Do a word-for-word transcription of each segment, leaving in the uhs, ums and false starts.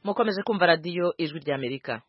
mukomeje kumva radiyo ijwi ry'Amerika.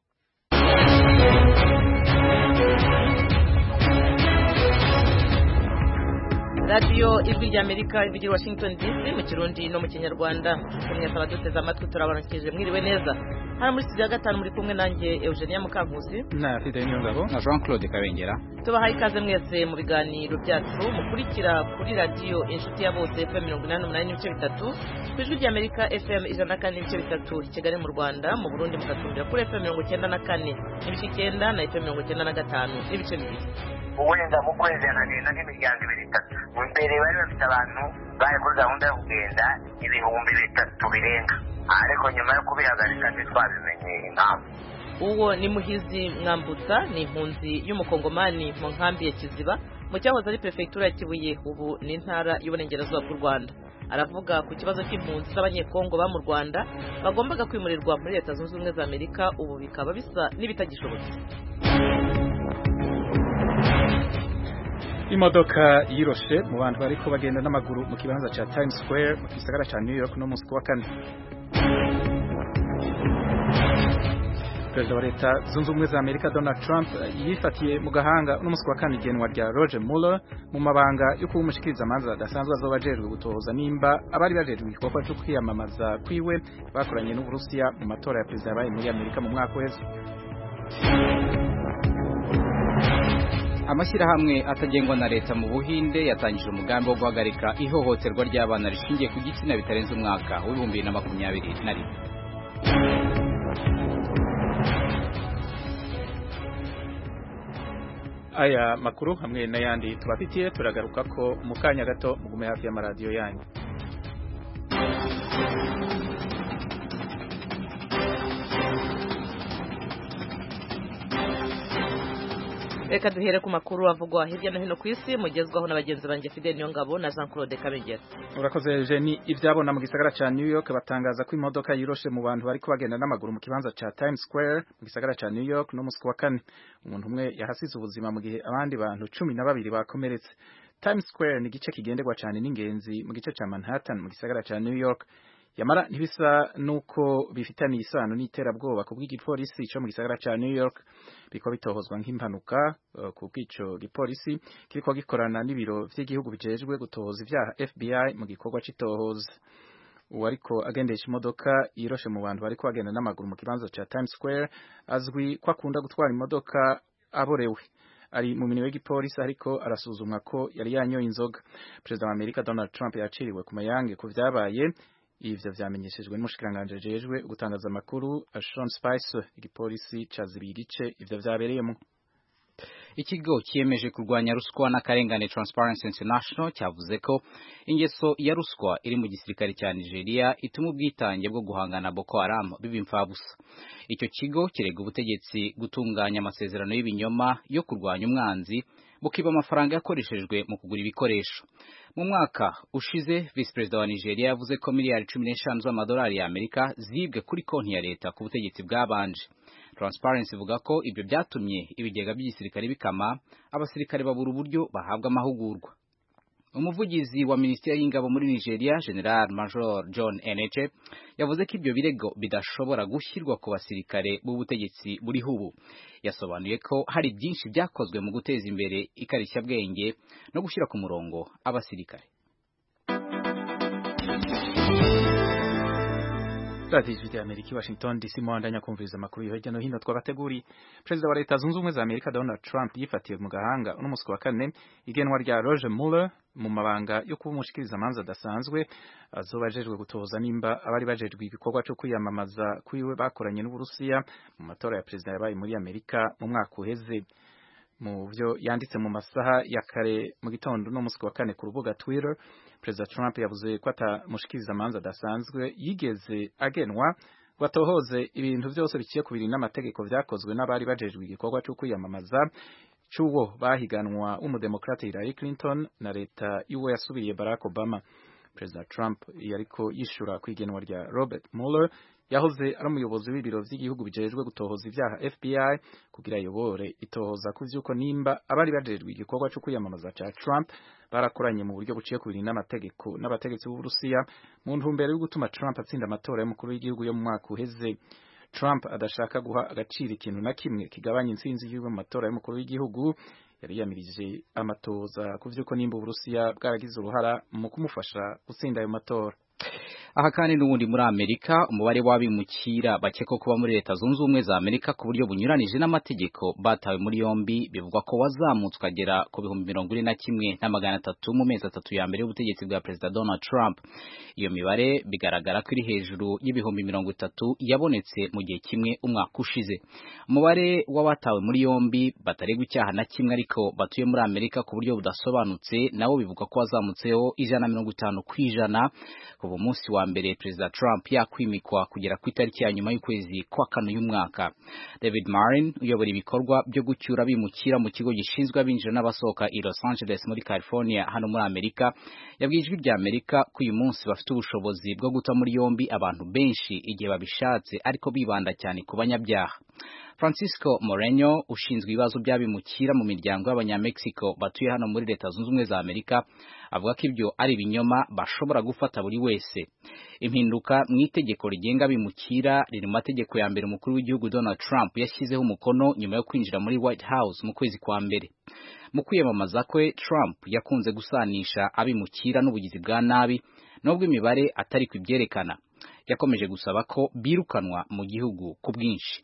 radiyo ijwi ry'Amerika ivugira Washington D C mu Kirundi no mu Kinyarwanda. Kumwe abaduteze amatwi turabarakije mwiriwe neza. Hano muri studio ya gatanu muri kumwe nanjye Eugenia Mukankusi na Fidel Nyongabo na Jean Claude Kabengera. Tubahaye ikaze mwese mu biganiro byacu mukurikira kuri radiyo inshuti ya bose F M mirongo inani n'umunani n'ibice bitatu, ku ijwi ry'Amerika F M ijana na kane n'ibice bitatu Kigali mu Rwanda, mu Burundi mukatumvira kuri F M mirongo icyenda na kane n'ibice icyenda na F M mirongo icyenda na gatanu n'ibice bibiri. Uwenda mu kwezi hanagenda nk'imiryango ibiri itatu, mbere bari bafite abantu bari kuri gahunda yo kugenda ibihumbi bitatu birenga, ariko nyuma yo kubihagarika ntitwabimenye impamvu. Uwo ni Muhizi Mwambutsa, ni impunzi y'umukongomani mu nkambi ya Kiziba mu cyahoze ari prefecture ya Kibuye, ubu ni intara y'uburengerazuba bw'u Rwanda. Aravuga ku kibazo cy'impunzi z'abanyekongo ba mu Rwanda bagombaga kwimurirwa muri Leta Zunze Ubumwe za Amerika, ubu bikaba bisa n'ibitagishobotse. Imodoka yiroshe mu bantu bariko bagenda n'amaguru mu kibanza cha Times Square mu gisagara cha New York no munsi wa kane. Perezida wa Leta Zunze Ubumwe za Amerika Donald Trump yifatiye mu gahanga no munsi wa kane igenwa rya Roger Mueller mu mabanga yo kuba umushikiriza amanza adasanzwe azobajejwe gutohoza nimba abari bajejwe igikorwa cyo kwiyamamaza kwiwe bakoranye n'Uburusiya mu matora ya perezida yabaye muri Amerika mu mwaka wese. Amashyirahamwe atagengwa na leta mu Buhinde yatangije umugambi wo guhagarika ihohoterwa ry'abana rishingiye ku gitsina bitarenze umwaka w'ibihumbi bibiri na makumyabiri na rimwe. Aya makuru hamwe n'ayandi tubafitiye turagaruka ko mu kanya gato mugume hafi y'amaradiyo yanyu. Reka duhere ku makuru avugwa hirya no hino ku isi mugezwaho na bagenzi banjye Fidel Nyongabo na Jean Claude Kabengera. Urakoze Jenny. Ivyabona mu gisagara ca New York batangaza ko imodoka yiroshe mu bantu bariko bagenda n'amaguru mu kibanza ca Times Square mu gisagara ca New York no musi wa kane. Umuntu umwe yahasize ubuzima mu gihe abandi bantu cumi na babiri bakomeretse. Times Square ni gice kigenderwa cyane n'ingenzi mu gice ca Manhattan mu gisagara ca New York. Yamara ntibisa nuko bifitaniye isano n'iterabwoba ku bw'igipolisi cyo mu gisagara ca New York, biko bitohozwa nk'impanuka uh, ku bw'ico gipolisi kiriko gikorana n'ibiro vy'igihugu bijejwe gutohoza ivyaha F B I mu gikorwa c'itohoza. Uwariko agendesha imodoka yiroshe mu bantu bariko bagenda n'amaguru mu kibanza ca Times Square azwi ko akunda gutwara imodoka aborewe. Ari mu minwe y'igipolisi ariko arasuzumwa ko yari yanyoye inzoga. Perezida wa Amerika Donald Trump yaciriwe ku mayange ku vyabaye. Ivyo vyamenyeshejwe n'umushikiranganje ajejwe gutangaza amakuru Sean Spicer. Igipolisi cazibiye igice ivyo vyabereyemo. Ikigo kiyemeje kurwanya ruswa n'akarengane Transparency International cyavuze ko ingeso ya ruswa iri mu gisirikare cya Nigeria ituma ubwitange bwo guhangana Boko Haram biba imfabusa. Icyo kigo kirega ubutegetsi gutunganya amasezerano y'ibinyoma yo kurwanya umwanzi bukiba amafaranga yakoreshejwe mu kugura ibikoresho. Mu mwaka ushize Vice President wa Nigeria yavuze ko miliyari cumi n'eshanu z'amadolari ya Amerika zibwe kuri konti ya leta ku butegetsi bwabanje. Transparency ivuga ko ibyo byatumye ibigega by'igisirikare bikama, abasirikare babura uburyo bahabwa amahugurwa. Umuvugizi wa Minisiteri y'Ingabo muri Nigeria, General Major John Eneche, yavuze ko ibyo birego bidashobora gushyirwa ku basirikare b'ubutegetsi buri hubu. Yasobanuye ko hari byinshi byakozwe mu guteza imbere ikarishya bwenge no gushyira ku murongo abasirikare. Radio Ijwi Amerika Washington D C mwandanya kumviriza amakuru yo hirya no hino twabateguri. Perezida wa Leta Zunze Ubumwe za Amerika Donald Trump yifatiye mu gahanga no musi wa kane igenwa rya Roger Mueller mu mabanga yo kuba umushikiriza amanza adasanzwe azobajejwe gutoza nimba abari bajejwe ibikorwa cyo kwiyamamaza kwiwe bakoranye n'Uburusiya mu matora ya perezida yabaye muri Amerika mu mwaka uheze. Mu byo yanditse mu masaha ya kare mu gitondo no musi wa kane ku rubuga Twitter, Perezida Trump yavuze ko atamushikiriza amanza adasanzwe yigeze agenwa watohoze ibintu byose biciye ku biri n'amategeko vyakozwe n'abari bajejwe igikorwa cyo kwiyamamaza cy'uwo bahiganwa w'umudemokrate Hillary Clinton na leta y'uwo yasubiriye Barack Obama. Perezida Trump yariko yishura kwigenwa rya Robert Mueller yahoze ari umuyobozi w'ibiro vy'igihugu bijejwe gutohoza ivyaha F B I kugira ayobore itohoza ku vy'uko nimba abari bajejwe igikorwa cyo kwiyamamaza ca Trump barakoranye mu buryo buciye kubiri n'amategeko n'abategetsi b'Uburusiya mu ntumbero yo gutuma Trump atsinda amatora y'umukuru w'igihugu yo mu mwaka uheze. Trump adashaka guha agaciro ikintu na kimwe kigabanya intsinzi yiwe mu matora y'umukuru w'igihugu, yari yamirije amatoza ku vy'uko nimba Uburusiya bwaragize uruhara mu kumufasha gutsinda ayo matora. Aha kandi n'ubundi muri Amerika umubare w'abimukira bakekwa kuba muri Leta Zunze Ubumwe za Amerika ku buryo bunyuranije n'amategeko batawe muri yombi bivugwa ko wazamutswe agera ku bihumbi mirongo ine na kimwe na magana atatu mu mezi atatu ya mbere y'ubutegetsi bwa Perezida Donald Trump. Iyo mibare bigaragara ko iri hejuru y'ibihumbi mirongo itatu yabonetse mu gihe kimwe umwaka ushize. Umubare w'abatawe muri yombi bataregwa icyaha na kimwe ariko batuye muri Amerika ku buryo budasobanutse nawo bivugwa ko wazamutseho ijana na mirongo itanu kw'ijana kuva umunsi wa mbere Perezida Trump yakwimikwa kugera ku itariki ya nyuma y'ukwezi kwa kane y'umwaka. David Marin uyobora ibikorwa byo gucyura bimukira mu kigo gishinzwe abinjira n'abasohoka i Los Angeles muri California hano muri Amerika yabwiye ijwi rya Amerika ko uyu munsi bafite ubushobozi bwo guta muri yombi abantu benshi igihe babishatse ariko bibanda cyane ku banyabyaha. Francisco Moreno ushinzwe ibibazo by'abimukira mu miryango y'Abanyamexico batuye hano muri Leta Zunze Ubumwe za Amerika avuga ko ibyo ari ibinyoma bashobora gufata buri wese. Impinduka mu itegeko rigenga abimukira riri mu mategeko ya mbere umukuru w'igihugu Donald Trump yashyizeho umukono nyuma yo kwinjira muri White House mu kwezi kwa mbere. Mu kwiyamamaza kwe Trump yakunze gusanisha abimukira n'ubugizi bwa nabi nubwo imibare atari kwibyerekana. Yakomeje gusaba ko birukanwa mu gihugu ku bwinshi.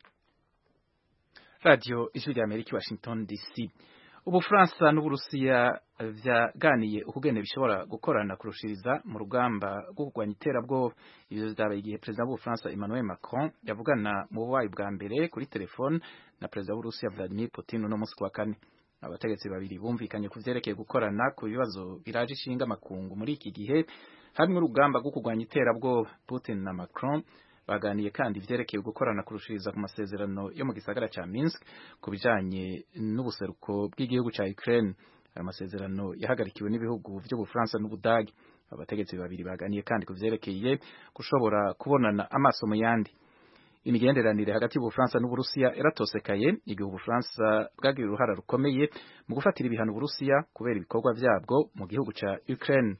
Radio Ijwi rya Amerika Washington D C. Ubufaransa n'Uburusiya vyaganiye ukugene bishobora gukorana kurushiriza mu rugamba rwo kurwanya iterabwoba. Ivyo vyabaye igihe Perezida w'Ubufaransa Emmanuel Macron yavugana mu bubayi bwa mbere kuri telefone na Perezida w'Uburusiya Vladimir Putin no musi wa kane. Abategetsi babiri bumvikanye ku vyerekeye gukorana ku bibazo biraje ishinga amakungu muri iki gihe hamwe urugamba rwo kurwanya iterabwoba. Putin na Macron baganiye kandi vyerekeye gukorana kurushiriza ku masezerano yo mu gisagara ca Minsk kubijanye n'ubuseruko bw'igihugu ca Ukraine. Amasezerano yahagarikiwe n'ibihugu vy'Ubufaransa n'Ubudagi. Abategetsi babiri baganiye kandi kuvyerekeye gushobora kubonana amaso mu yandi. Imigenderanire hagati y'Ubufaransa n'Uburusiya eratosekaye igihe Ubufaransa bwagira uruhara rukomeye mu gufatira ibihano Uburusiya kubera ibikorwa vyabwo mu gihugu ca Ukraine.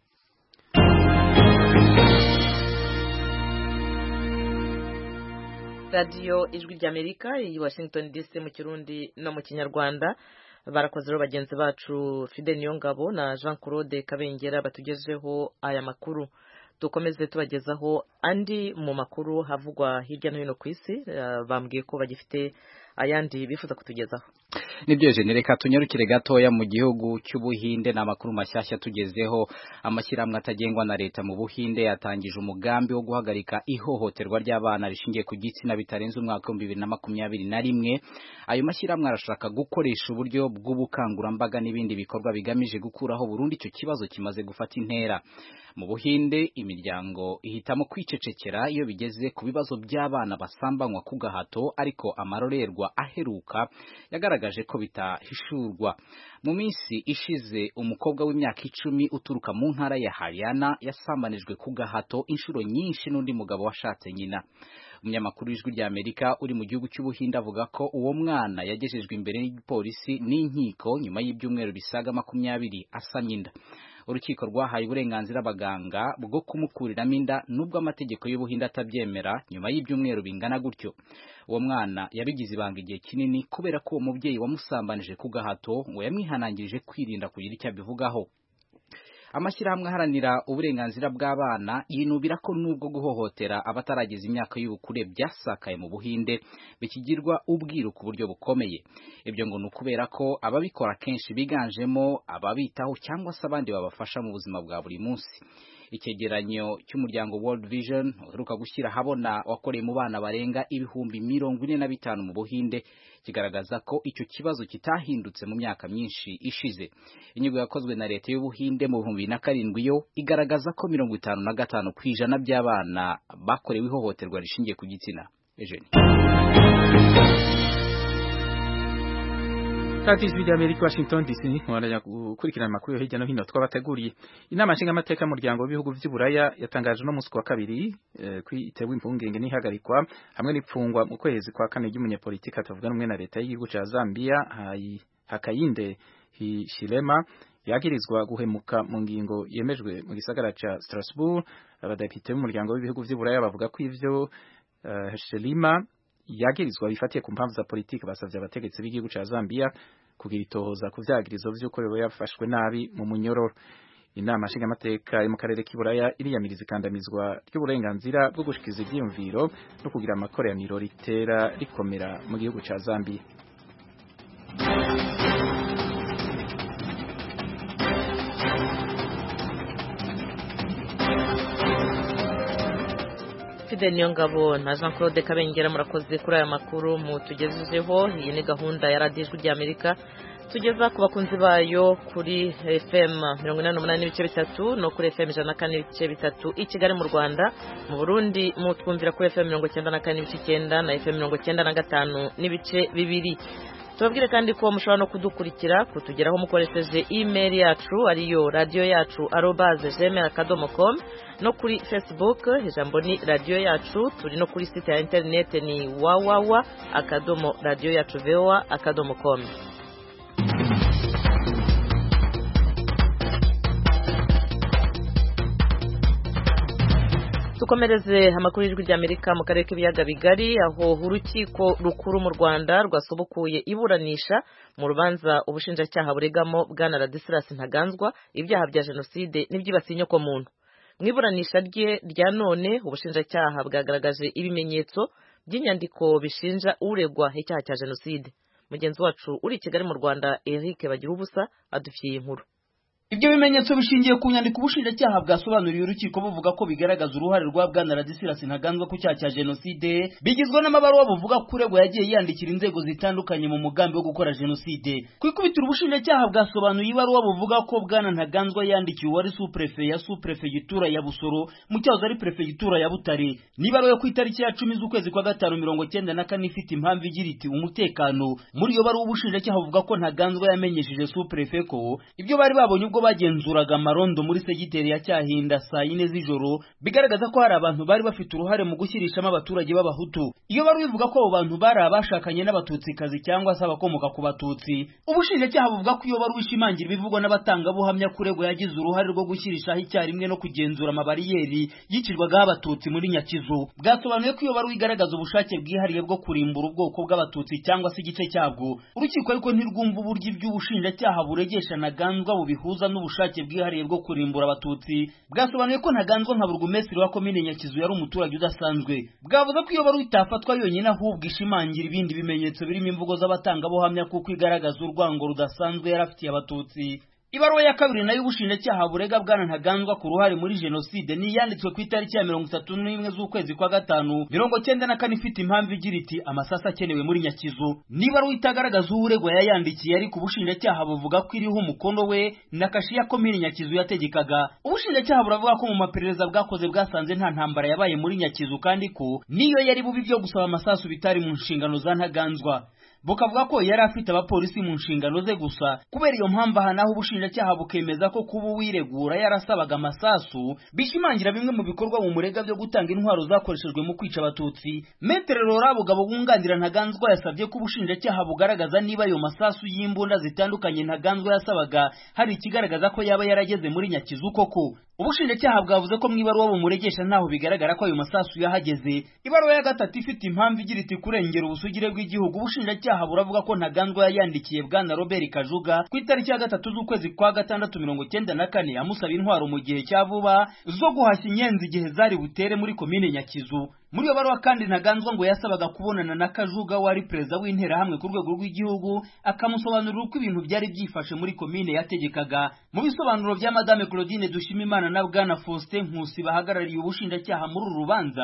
Radio Ijwi rya Amerika i Washington D C mu Kirundi no mu Kinyarwanda. Barakoze ro bagenzi bacu Fidel Niyongabo na Jean Claude Kabengera batugejeho aya makuru. Dukomeze tubagezaho andi mu makuru havugwa hirya no hino ku isi. Uh, bambwiye ko bagifite ayandi bifuza kutugezaho. Nibyo genereka tunyarukire gatoya mu gihugu cy'Ubuhinde na makuru mashyashya tugezeho. Amashyirahamwe atagengwa na leta mu Buhinde yatangije umugambi wo guhagarika ihohoterwa ry'abana rishingiye ku gitsina bitarenze umwaka wa bibiri na makumyabiri na rimwe. Ayo mashyirahamwe arashaka gukoresha uburyo bw'ubukangurambaga n'ibindi bikorwa bigamije gukuraho burundu icyo kibazo kimaze gufata intera. Mu Buhinde imiryango ihitamo kwicecekera iyo bigeze ku bibazo by'abana basambanywa ku gahato, ariko amarorerwa aheruka yagaragaje ko bitahishurwa. Mu minsi ishize umukobwa w'imyaka icumi uturuka mu ntara ya Haryana yasambanijwe ku gahato inshuro nyinshi n'undi mugabo washatse nyina. Umunyamakuru w'Ijwi rya Amerika uri mu gihugu cy'Ubuhinde avuga ko uwo mwana yagejejwe imbere y'igipolisi n'inkiko nyuma y'ibyumweru bisaga makumyabiri asamye inda. Urukiko rwahaye uburenganzira abaganga bwo kumukuriramo inda nubwo amategeko y'Ubuhinde atabyemera. Nyuma y'ibyumweru bingana gutyo uwo mwana yabigize ibanga igihe kinini kubera ko uwo mubyeyi wamusambanije ku gahato ngo yamwihanangirije kwirinda kugira icyo abivugaho. Amashyirahamwe aharanira uburenganzira bw'abana yinubira ko nubwo guhohotera abatarageza imyaka y'ubukure byasakaye mu Buhinde bikigirwa ubwiru ku buryo bukomeye. Ibyo ngo ni ukubera ko ababikora kenshi biganjemo ababitaho cyangwa se abandi babafasha mu buzima bwa buri munsi. Icyegeranyo cy'umuryango World Vision uheruka gushyira habona wakoreye mu bana barenga ibihumbi mirongo ine na bitanu mu Buhinde kigaragaza ko icyo kibazo kitahindutse mu myaka myinshi ishize. Inyigo yakozwe na leta y'Ubuhinde mu bihumbi bibiri na karindwi yo igaragaza ko mirongo itanu na gatanu ku ijana by'abana bakorewe ihohoterwa rishingiye ku gitsina. Eugene. Kati ijwi ry'Amerika Washington D C mwaranya gukurikirana amakuru yo hirya no hino twabateguriye. Inama nshingamateka y'umuryango w'ibihugu vy'Uburaya yatangaje no musi wa kabiri eh, kwitewe impungenge n'ihagarikwa hamwe n'ipfungwa mu kwezi kwa kane ry'umunyapolitika atavuga rumwe na leta y'igihugu ca Zambia hayi Hakayinde Hichilema yagirizwa guhemuka mu ngingo yemejwe mu gisagara ca Strasbourg. Abadepite b'umuryango w'ibihugu vy'Uburaya bavuga ko ivyo uh, Hichilema yagirizwa bifatiye ku mpamvu za politiki basavye abategetsi b'igihugu ca Zambia kugira itohoza ku vyagirizo vy'uko yafashwe nabi mu munyororo. Inama nshingamateka yo mu karere k'Iburaya iriyamiriza ikandamizwa ry'uburenganzira bwo gushikiza ivyiyumviro no kugira amakoraniro ritera rikomera mu gihugu ca Zambia. Fidel Niyongabo na Jean Claude Kabengera murakoze kuri aya makuru mutugejejeho. Iyi ni gahunda ya Radio Ijwi ry'Amerika tugeza ku bakunzi bayo kuri F M mirongo inani n'umunani n'ibice bitatu no kuri F M ijana na kane n'ibice bitatu i Kigali mu Rwanda. Mu Burundi mutwumvira kuri F M mirongo icyenda na kane n'ibice icyenda na F M mirongo icyenda na gatanu n'ibice bibiri. Tubabwire kandi ko mushobora no kudukurikira kutugeraho mukoresheje email yacu ariyo radio yacu arobase gmail akadomo com no kuri Facebook ijambo ni radio yacu, turi no kuri site ya internet ni wawawa akadomo radio yacu voa akadomo com. Tukomereze amakuru y'Ijwi ry'Amerika mu karere k'ibiyaga bigari aho urukiko rukuru mu Rwanda rwasubukuye iburanisha mu rubanza ubushinjacyaha buregamo bwana Ladislas Ntaganzwa ibyaha bya jenoside n'ibyibasiye inyoko muntu. Mu iburanisha rye rya none ubushinjacyaha bwagaragaje ibimenyetso by'inyandiko bishinja uregwa icyaha cya jenoside. Mugenzi wacu uri i Kigali mu Rwanda Eric Bagirubusa adufiye inkuru. Ibyo bimenyetso bishingiye ku nyandiko ubushinjacyaha bwasobanuriye urukiko buvuga ko bigaragaza uruhare rwa bwana Ladislas Ntaganzwa ku cyaha cya jenoside, bigizwe n'amabaruwa buvuga ko uregwa yagiye yandikira inzego zitandukanye mu mugambi wo gukora jenoside. Ku ikubitiro ubushinjacyaha bwasobanuye ibaruwa buvuga ko bwana Ntaganzwa yandikiye uwari sous-prefet ya sous-prefegitura ya Busoro mu cyahoze ari prefegitura ya Butare. Nibaruwa yo ku itariki ya cumi z'ukwezi kwa gatanu mirongo cyenda na kane ifite impamvu igira iti umutekano. Muri iyo baruwa ubushinjacyaha buvuga ko Ntaganzwa yamenyesheje sous-prefet ko ibyo bari babonye ubwo bagenzuraga amarondo muri segiteri ya Cyahinda saa yine z'ijoro bigaragaza ko hari abantu bari bafite uruhare mu gushyirishamo abaturage b'abahutu. Iyo bari bivuga ko abo bantu bari abashakanye n'abatutsikazi cyangwa se abakomoka ku batutsi. Ubushinjacyaha buvuga ko iyo bari wishimangira ibivugwa n'abatangabuhamya kuregwa yagize uruhare rwo gushyirishaho icyarimwe no kugenzura amabariyeri yicirwagaho abatutsi muri Nyakizu. Bwasobanuye ko iyo bari igaragaza ubushake bwihariye bwo kurimbura ubwoko bw'abatutsi cyangwa se igice cyabwo. Urukiko ariko ntirwumva uburyo iby'ubushinjacyaha buregesha Ntaganzwa bubihuza n'ubushake bwihariye bwo kurimbura abatutsi. Bwasobanuye ko Ntaganzwa nka burugumesitiri wa komine Nyakizu yari umuturage udasanzwe. Bwavuze ko iyo bari itafatwa yonyine ahubwo ishimangira ibindi bimenyetso birimo imvugo z'abatangabuhamya kuko igaragaza urwango rudasanzwe yarafitiye abatutsi. Ibaruwa ya kabiri nayo ubushinjacyaha burega bwana Ntaganzwa ku ruhare muri jenoside ni yanditswe ku itariki ya mirongo itatu n'imwe z'ukwezi kwa gatanu mirongo cyenda na kane ifite impamvu igira iti amasasa akenewe muri Nyakizu. Nibaruwa itagaragaza uregwa yayandikiye ariko ubushinjacyaha buvuga ko iriho umukono we na kashi ya komine Nyakizu yategekaga. Ubushinjacyaha buravuga ko mu maperereza bwakoze bwasanze nta ntambara yabaye muri Nyakizu kandi ko niyo yari bubi byo gusaba amasasu bitari mu nshingano za Ntaganzwa. Bukavuga ko yari afite abapolisi mu nshingano ze gusa. Kubera iyo mpamvu aha naho ubushinjacyaha bukemeza ko kuba uwiregura yarasabaga amasasu bishimangira bimwe mu bikorwa mu murega byo gutanga intwaro zakoreshejwe mu kwica abatutsi. Maître Laurent Bugabo wunganira Ntaganzwa yasabye ko ubushinjacyaha bugaragaza niba ayo masasu y'imbunda zitandukanye Ntaganzwa yasabaga hari ikigaragaza ko yaba yarageze muri Nyakizu koko. Ubushinjacyaha bwavuze ko mwibaruwa bumuregesha ntaho bigaragara ko ayo masasu yahageze. Ibaruwa ya gatatu ifite impamvu igira iti kurengera ubusugire bw'igihugu ubushinjacyaha buravuga ko Ntaganzwa yayandikiye bwana Robert Kajuga ku itariki ya gatatu z'ukwezi kwa gatandatu mirongo cyenda na kane amusaba intwaro mu gihe cya vuba zo guhashya inyenzi igihe zari butere muri komine Nyakizu. Muri iyo baruwa kandi Ntaganzwa ngo yasabaga kubonana na Kajuga wari perezida w'intera hamwe ku rwego rw'igihugu akamusobanurira uko ibintu byari byifashe muri komine yategekaga. Mu bisobanuro bya Madame Claudine Dushimimana na bwana Faustin Nkusi bahagarariye ubushinjacyaha muri uru rubanza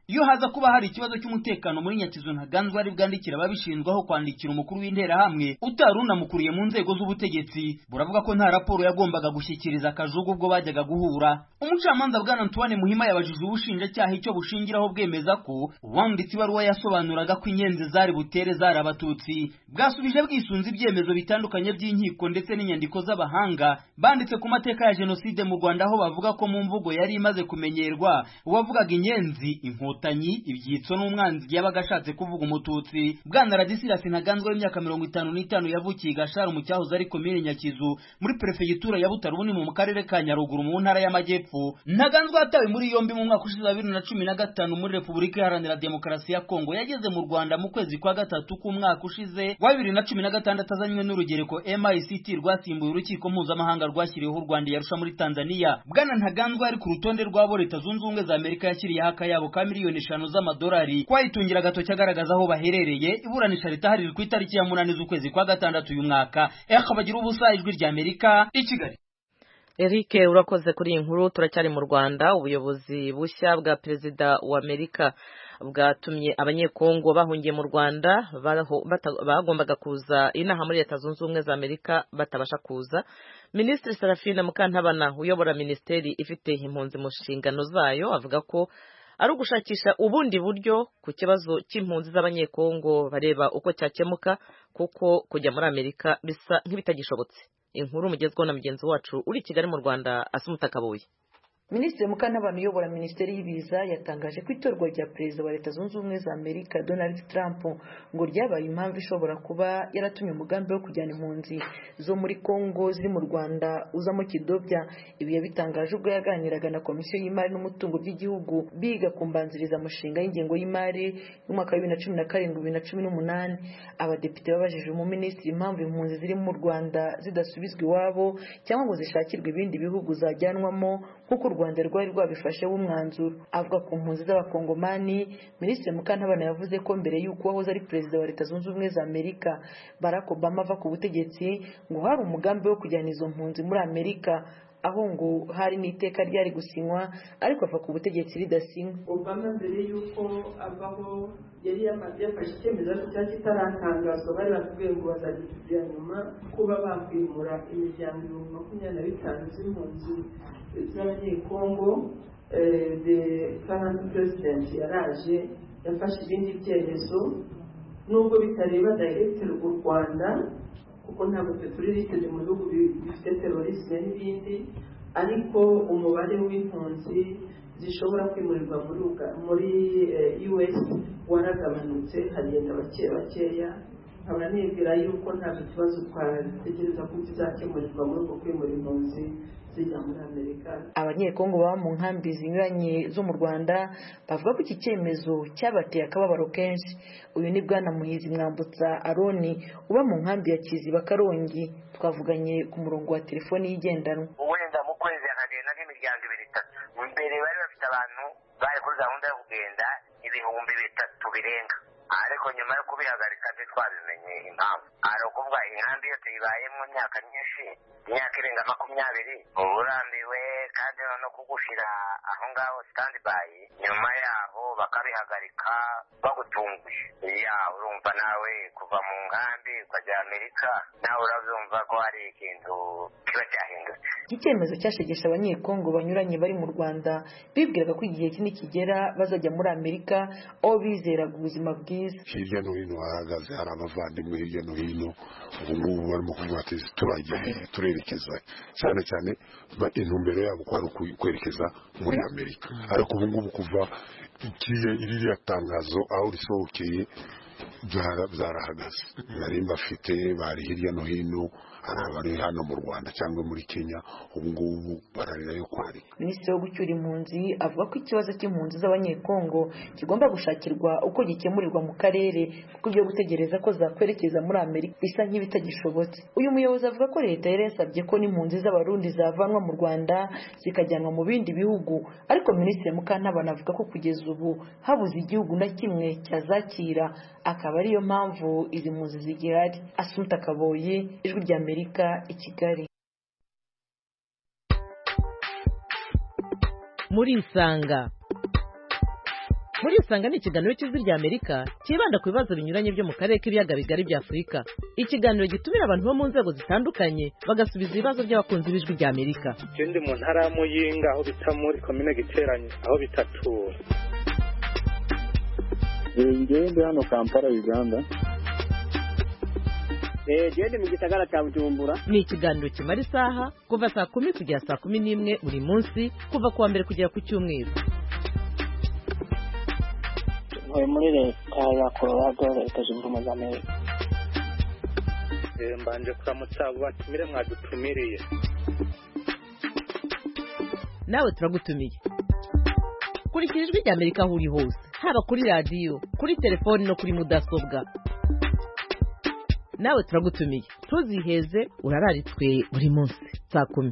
iyo haza kuba hari ikibazo cy'umutekano muri Nyakizu Ntaganzwa ari bwandikira ababishinzwe aho kwandikira umukuru w'interahamwe utari unamukuriye mu nzego z'ubutegetsi, buravuga ko nta raporo yagombaga gushyikiriza Kajugu ubwo bajyaga guhura. Umucamanza Bwana Antoine Muhima yabajije ubushinjacyaha icyo bushingiraho bwemeza ko uwanditse ibaruwa yasobanuraga ko inyenzi zari butere zari abatutsi. Bwasubije bwisunze ibyemezo bitandukanye by'inkiko ndetse n'inyandiko z'abahanga banditse ku mateka ya jenoside mu Rwanda, aho bavuga ko mu mvugo yari imaze kumenyerwa uwavugaga inyenzi, inkotanyi, ibyitso n'umwanzi yabaga ashatse kuvuga umututsi. Bwana Ladislas Ntaganzwa w'imyaka mirongo itanu n'itanu yavukiye Gashara mu cyahoze ari komine Nyakizu muri prefegitura ya Butare ubu ni mu karere ka Nyaruguru mu ntara y'Amajyepfo. Ntaganzwa yatawe muri yombi mu mwaka ushize wa bibiri na cumi na gatanu muri Repubulika Iharanira Demokarasi ya Kongo. Yageze mu Rwanda mu kwezi kwa gatatu k'umwaka ushize wa bibiri na cumi na gatandatu azanywe n'urugereko M I C T rwasimbuye urukiko mpuzamahanga rwashyiriweho u Rwanda yarusha muri Tanzania. Bwana Ntaganzwa ari ku rutonde rw'abo Leta Zunze Ubumwe za Amerika yashyiriyeho akayabo ka miliyoni eshanu z'amadolari kwayitungira agatoki agaragaza aho baherereye. Iburanisha ritahari ku itariki ya munani z'ukwezi kwa gatandatu uyu mwaka. Akabagira ubusa, Ijwi rya Amerika i Kigali. Eric, urakoze kuri iyi nkuru. Turacyari mu Rwanda. Ubuyobozi bushya bwa perezida wa Amerika bwatumye abanyekongo bahungiye mu Rwanda bagombaga kuza inaha muri Leta Zunze Ubumwe za Amerika batabasha kuza. Minisitiri Serafina Mukantabana uyobora minisiteri ifite impunzi mu nshingano zayo avuga ko ari ugushakisha ubundi buryo ku kibazo cy'impunzi z'abanyekongo bareba uko cyakemuka, kuko kujya muri Amerika bisa nk'ibitagishobotse. Inkuru mugezweho na mugenzi wacu uri Kigali mu Rwanda, Asumuta Kabuye. Minisitiri Mukantabana uyobora minisiteri y'ibiza yatangaje ko itorwa rya perezida wa Leta Zunze Ubumwe za Amerika Donald Trump ngo ryabaye impamvu ishobora kuba yaratumye umugambi wo kujyana impunzi zo muri Kongo ziri mu Rwanda uzamo kidobya. Ibi yabitangaje ubwo yaganiraga na Komisiyo y'Imari n'Umutungo by'igihugu biga kumbanziriza amushinga y'ingengo y'imari y'umwaka wa bibiri na cumi na karindwi bibiri na cumi n'umunani. Abadepite babajije mu minisitiri impamvu impunzi ziri mu Rwanda zidasubizwa iwabo cyangwa ngo zishakirwe ibindi bihugu zajyanwamo kuko Rwanda rwari rwabifasheho umwanzuro. Avuga ku mpunzi z'abakongomani, Minisitiri Mukantabana yavuze ko mbere y'uko wahoze ari perezida wa Leta Zunze Ubumwe za Amerika Barack Obama ava ku butegetsi ngo hari umugambi wo kujyana izo mpunzi muri Amerika, aho ngo hari n'iteka ryari gusinywa ariko ava ku butegetsi ridasinywa. Obama mbere y'uko avaho yari yafashe icyemezo cyari kitaratangazwa, bari batubwiye ngo bazagitubwira nyuma kuba bakwimura imiryango ibihumbi makumyabiri na bitanu z'impunzi z'abanyekongo. The current president yaraje yafashe ibindi byemezo nubwo bitareba directly u Rwanda kuko ntabwo turi liteze mu bihugu bifite terorisme n'ibindi, ariko umubare w'impunzi zishobora kwimurirwa muri U S waragabanutse, hagenda bake bakeya. Nkaba nibwira yuko ntabwo ikibazo twategereza ko kizakemurirwa muri uko kwimura impunzi zijya muri Amerika. Abanyekongo baba mu nkambi zinyuranye zo mu Rwanda bavuga ko iki cyemezo cyabateye akababaro kenshi. Uyu ni Bwana Muhizi Mwambutsa Aroni uba mu nkambi ya Kiziba Karongi, twavuganye ku murongo wa telefoni y'igendanwa. Wenda mu kwezi akagenda nk'imiryango ibiri itatu. Mbere bari bafite abantu bari kuri gahunda yo kugenda ibihumbi bitatu birenga, ariko nyuma yo kubihagarika twabimenye impamvu. Ari ukuvuga inkambi iyo tuyibayemo imyaka myinshi, imyaka irenga makumyabiri, uburambiwe kandi no kugushira aho ngaho standby, nyuma yaho bakabihagarika bagutunguye. Ya urumva nawe kuva mu nkambi ukajya Amerika, nawe urabyumva ko hari ikintu kiba cyahindutse. Iki cyemezo cyashegesha abanyekongo banyuranye bari mu Rwanda bibwiraga ko igihe kini kigera bazajya muri Amerika aho bizeraga ubuzima bwiza. Hirya no hino hahagaze hari abavandimwe hirya no hino, ubu ngubu barimo kuvuga ati turajya turerekeza cyane cyane intumbero yabo ko ari kwerekeza muri Amerika. Ariko ubu ngubu kuva iriya tangazo aho risohokeye byarahagaze. Nari mbafite bari hirya no hino, hari abari hano mu Rwanda cyangwa muri Kenya, ubu ngubu bararira yo kwari. Minisitiri wo gucyura impunzi avuga ko ikibazo cy'impunzi z'abanyekongo kigomba gushakirwa uko gikemurirwa mu karere, kuko ibyo gutegereza ko zakwerekeza muri Amerika bisa nk'ibitagishobotse. Uyu muyobozi avuga ko leta yari yasabye ko n'impunzi z'abarundi zavanwa mu Rwanda zikajyanwa mu bindi bihugu, ariko Minisitiri Mukantabana avuga ko kugeza ubu habuze igihugu na kimwe cyazakira, akaba ariyo mpamvu izi mpunzi zigihari. Asumuta Kaboye, Ijwi rya Amerika i Kigali. Muri Isanga. muri isanga ni ikiganiro cy'ijwi rya Amerika kibanda ku bibazo binyuranye byo mu karere k'ibiyaga bigari bya Afurika. Ikiganiro gitumira abantu bo mu nzego zitandukanye bagasubiza ibibazo by'abakunzi b'ijwi rya Amerika. Ikindi mu ntara ya Muyinga aho bita muri komine Giteranyi aho bitatura. Ngende hano Kampala Uganda. Eh gende mu gisagara cya Bujumbura. Ni ikiganiro kimara isaha kuva saa kumi kugera saa kumi n'imwe buri munsi kuva kuwa mbere kugera ku cyumweru. Muri leta ya Colorado leta zunze ubumwe za Amerika. Eh mbanje kuramutsa batumire mwadutumiriye. Nawe turagutumiye. Kurikira ijwi rya Amerika aho uri hose, haba kuri radio, kuri telefoni no kuri mudasobwa. Nawe turagutumiye. Tuziheze urararitswe buri munsi saa kumi.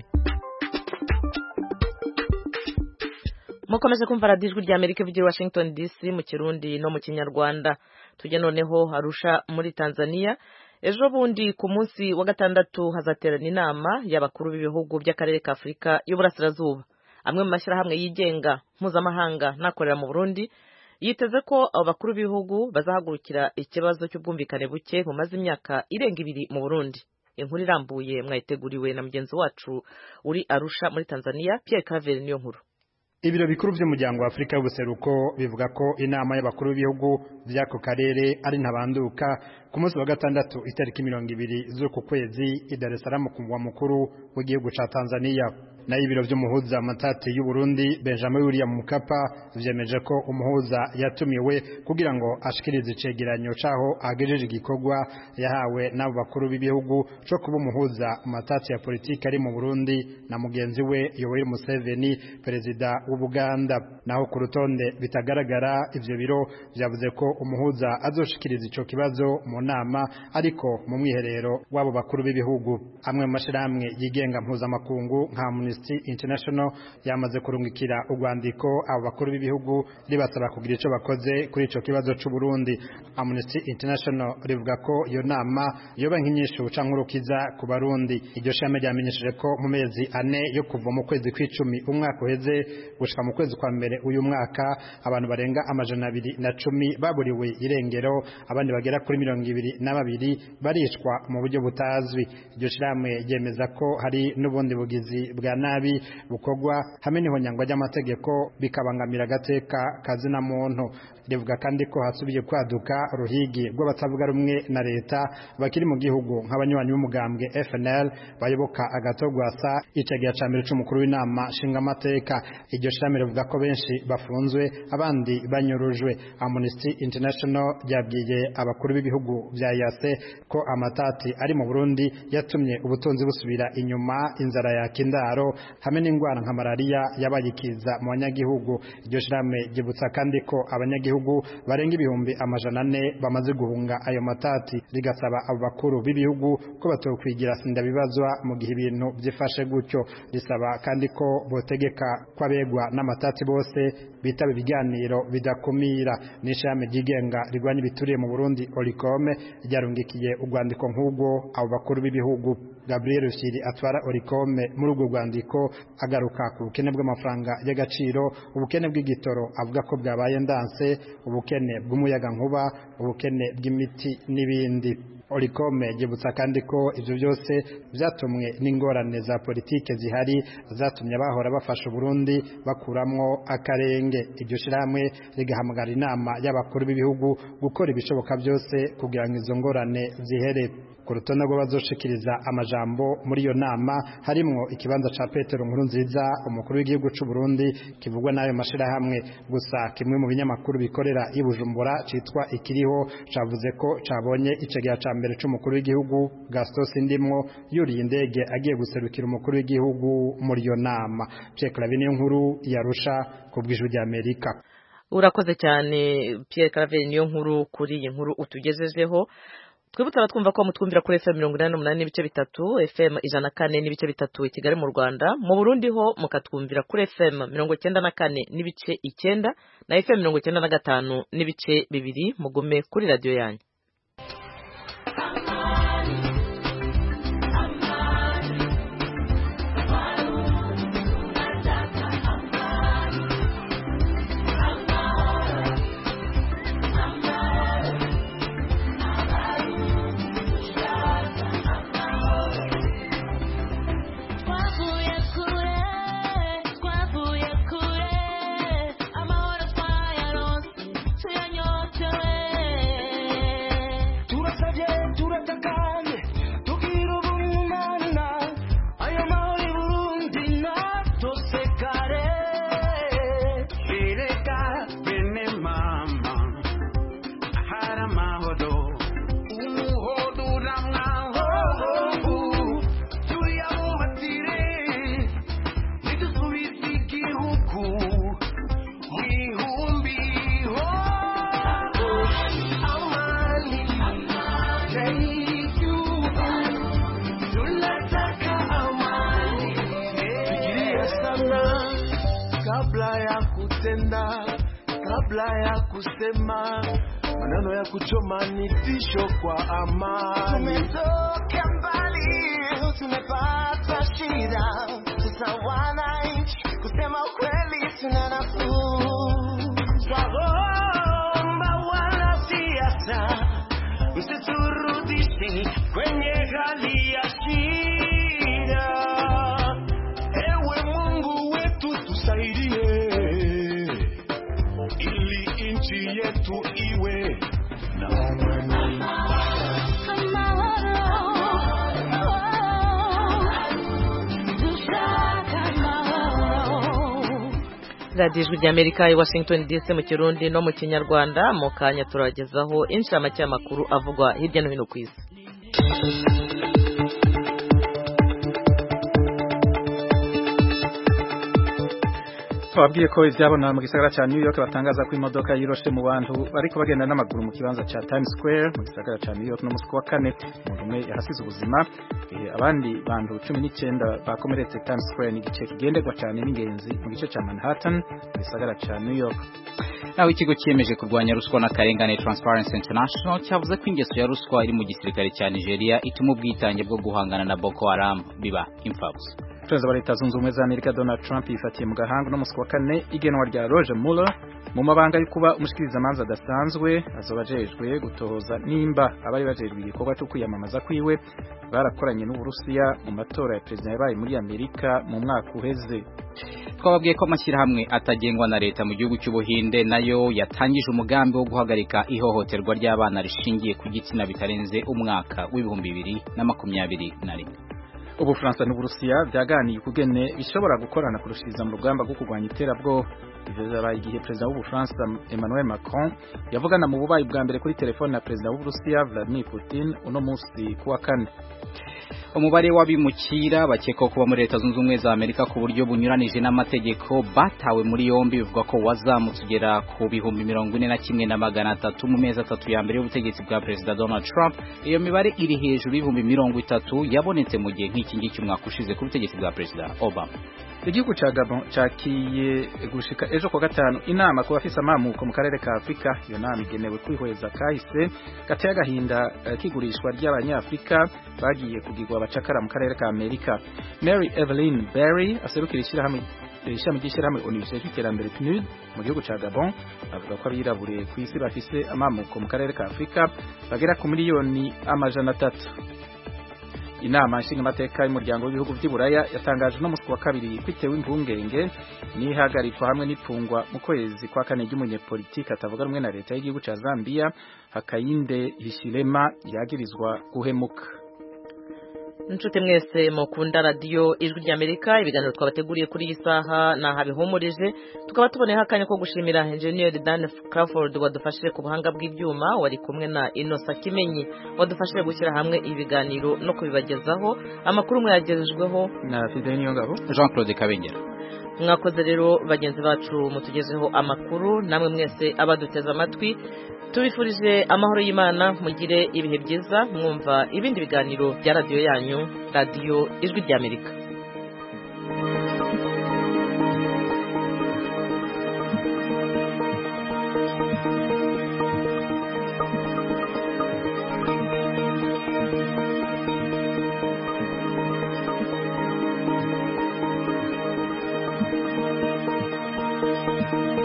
Mukomeje kumva radio ijwi rya Amerika ivugira Washington D C mu Kirundi no mu Kinyarwanda. Tujye noneho Arusha muri Tanzania. Ejo bundi ku munsi wa gatandatu hazaterana inama y'abakuru b'ibihugu by'akarere ka Afurika y'Uburasirazuba. Amwe mu mashyirahamwe yigenga mpuzamahanga nakorera mu Burundi yiteze ko abo bakuru b'ibihugu bazahagurukira ikibazo cy'ubwumvikane buke bumaze imyaka irenga ibiri mu Burundi. Inkuru irambuye mwayiteguriwe na mugenzi wacu uri Arusha muri Tanzania, Pierre Claver niyo nkuru. Ibiro bikuru by'umuryango wa Afrika y'ubuseruko bivuga ko inama y'abakuru b'ibihugu by'ako karere ari ntabanduka ku munsi wa gatandatu itariki mirongo ibiri z'uku kwezi i Dar es Salaam ku mugwa mukuru w'igihugu ca Tanzania. Na ibiro by'umuhuza matati y'u Burundi Benjamin William Mkapa vyemeje ko umuhuza yatumiwe kugira ngo ashikirize icegeranyo caho agejeje igikorwa yahawe n'abo bakuru b'ibihugu cyo kuba umuhuza matati ya politiki ari mu Burundi na mugenzi we Yoweri Museveni perezida w'u Buganda. Naho ku rutonde bitagaragara ivyo biro vyavuze ko umuhuza azoshikiriza ico kibazo mu nama ariko mu mwiherero w'abo bakuru b'ibihugu. Amwe mu mashirahamwe yigenga mpuzamakungu nka Amnesty International yamaze kurungikira urwandiko abo bakuru b'ibihugu ribasaba kugira ico bakoze kuri ico kibazo c'u Burundi. Amnesty International rivuga ko iyo nama yoba nk'inyishu canke urukiza ku Barundi. Iryo shame ryamenyesheje ko mu mezi ane yo kuva mu kwezi kw'icumi umwaka uheze gushika mu kwezi kwa mbere uyu mwaka abantu barenga amajana abiri na cumi baburiwe irengero, abandi bagera kuri mirongo ibiri na babiri barishwa mu buryo butazwi. Iryo shame ryemeza ko hari n'ubundi bugizi bwa nabi bukogwa hamwe n'ihonyangwa ry'amategeko bikabangamira agateka kazina muntu. Rivuga kandi ko hasubiye kwaduka ruhigi rw'abatavuga rumwe na leta bakiri mu gihugu nk'abanywanyi b'umugambwe F N L bayoboka agatogwasa icagiye ca mbere c'umukuru w'inama nshinga amateka. Iryo shame rivuga ko benshi bafunzwe abandi banyurujwe. Amnesty International yabwiye abakuru b'ibihugu vya E A C ko amatati ari mu Burundi yatumye ubutunzi busubira inyuma, inzara ya kindaro hamwe n'ingwara nka malaria yabayikiza mu banyagihugu. Iryo shame ryibutsa kandi ko abanyagihugu barenga ibihumbi amajana ane bamaze guhunga ayo matati, rigasaba abo bakuru b'ibihugu ko batokwigira sindabibazwa mu gihe ibintu byifashe gutyo. Risaba kandi ko botegeka kwabegwa n'amatati bose bitaba ibiganiro bidakumira. N'ishame ryigenga rigwanya ibituriye mu Burundi Oricome ryarungikiye urwandiko nk'ubwo abo bakuru b'ibihugu. Gabriel Rusiri atwara Oricome muri urwo rwandiko agaruka ku bukene bw'amafaranga y'agaciro, ubukene bw'igitoro avuga ko bwabaye ndanse, ubukene bw'umuyaga nkuba, ubukene bw'imiti n'ibindi. Oricome yibutsa kandi ko ivyo byose vyatumwe n'ingorane za politike zihari zatumye abahora bafasha Burundi bakuramwo akarenge. Iryo shiramwe rigahamagara inama y'abakuru b'ibihugu gukora ibishoboka byose kugira ngo izo ngorane zihere. Ku rutonde rw'abazoshikiriza amajambo muri iyo nama harimwo ikibanza ca Petero Nkurunziza umukuru w'igihugu c'u Burundi kivugwa n'ayo mashirahamwe. Gusa kimwe mu binyamakuru bikorera i Bujumbura citwa Ikiriho cavuze ko cabonye icegeya ca mbere c'umukuru w'igihugu Gaston Sindimwo yuriye indege agiye guserukira umukuru w'igihugu muri iyo nama. Pierre Claver niyo nkuru yarusha ku bw'ijwi rya Amerika. Urakoze cyane Pierre Claver niyo nkuru kuri iyi nkuru utugejejeho. Twibutsa abatwumva ko mutwumvira kuri F M mirongo inani n'umunani n'ibice bitatu, F M ijana na kane n'ibice bitatu i Kigali mu Rwanda. Mu Burundi ho mukatwumvira kuri F M mirongo icyenda na kane n'ibice icyenda na F M mirongo icyenda na gatanu n'ibice bibiri. Mugume kuri radio yanyu. kabla ya kutenda, kabla ya kusema, maneno ya kuchoma ni tisho kwa amani. Tumetoka mbali, tumepata shida, sasa wananchi kusema ukweli tuna nafuu. Twaomba wanasiasa msiturudishe kwenye hali ya shida. Ewe Mungu wetu tusaidie, ili nchi yetu iwe na amani. radiyo ijwi ry'Amerika i Washington D C mu Kirundi no mu Kinyarwanda. Mu kanya turagezaho inshamake y'amakuru avugwa hirya no hino ku isi. Twabwiye ko ivyabona mu gisagara ca New York batangaza ko imodoka yiroshe mu bantu bariko bagenda n'amaguru mu kibanza ca Times Square mu gisagara ca New York no musi wa kane. Umuntu umwe yahasize ubuzima, eh, abandi bantu cumi n'icenda bakomeretse. Times Square ni igice kigenderwa cyane n'ingenzi mu gice ca Manhattan mu gisagara ca New York. Naho ikigo cyemeje kurwanya ruswa n'akarengane Transparency International cyavuze ko ingeso ya ruswa iri mu gisirikare cya Nigeria ituma ubwitange bwo guhangana na Boko Haram biba impfabusa. Perezida wa Leta Zunze Ubumwe za Amerika Donald Trump yifatiye mu gahanga no musi wa kane igenwa rya Roger Mueller mu mabanga yo kuba umushikiriza manza adasanzwe azobajejwe gutohoza nimba abari bajejwe igikorwa cyo kwiyamamaza kwiwe barakoranye n'Uburusiya mu matora ya president yabaye muri Amerika mu mwaka uheze. Twababwiye ko amashyirahamwe atagengwa na leta mu gihugu cy'Ubuhinde nayo yatangije umugambi wo guhagarika ihohoterwa ry'abana rishingiye ku gitsina bitarenze umwaka w'ibihumbi bibiri na makumyabiri na rimwe. Ubufaransa n'Uburusiya byaganiye kugene bishobora gukorana kurushiriza mu rugamba rwo kurwanya iterabwoba. Ivyo zabaye igihe Perezida w'Ubufaransa Emmanuel Macron yavugana mu bubayi bwa mbere kuri telefone na Perezida w'Uburusiya Vladimir Putin uno munsi kuwa kane. Umubare w'abimukira bakekwa kuba muri Leta Zunze Ubumwe za Amerika ku buryo bunyuranije n'amategeko batawe muri yombi bivuga ko wazamutse ugera ku bihumbi mirongo ine na kimwe na magana atatu mu mezi atatu ya mbere y'ubutegetsi bwa Perezida Donald Trump. Iyo mibare iri hejuru y'ibihumbi mirongo itatu yabonetse mu gihe nk'iki ngiki umwaka ushize ku butegetsi bwa Perezida Obama. Igihugu ca Gabon cakiye gushika ejo kwa gatanu inama ku bafisa amamuko mu karere ka Afrika. Iyo nama igenewe kwihweza kahise gateye agahinda uh, kigurishwa ry'abanyafrika bagiye kugirwa abacakara mu karere ka Amerika. Mary Evelyn Berry aserukira ishyirahamwe ishami ry'ishyirahamwe Université y'iterambere P N U D mu gihugu ca Gabon avuga ko abirabure ku isi bafise amamuko mu karere ka Afrika bagera ku miliyoni amajana atatu. Inama nshingamateka y'umuryango w'ibihugu by'Iburaya yatangaje no musi wa kabiri kwitewe impungenge n'ihagarikwa hamwe n'ipfungwa mu kwezi kwa kane ry'umunyepolitiki atavuga rumwe na leta y'igihugu ca Zambia Hakainde Hichilema yagirizwa guhemuka. Nshuti mwese mukunda radio ijwi ry'Amerika, ibiganiro twabateguriye kuri iyi saha na habihumurije, tukaba tuboneye akanya ko gushimira Engineer Dan Crawford wadufashije ku buhanga bw'ibyuma, wari kumwe na Innocent Kimenyi wadufashije gushyira hamwe ibiganiro no kubibagezaho. Amakuru mwagejejweho na Fidel Niyongabo, Jean Claude Kabengera. Mwakoze rero bagenzi bacu mutugezeho amakuru, namwe mwese abaduteza amatwi tubifurije amahoro y'Imana, mugire ibihe byiza mwumva ibindi biganiro bya radio yanyu, Radio Ijwi ry'Amerika. Thank you.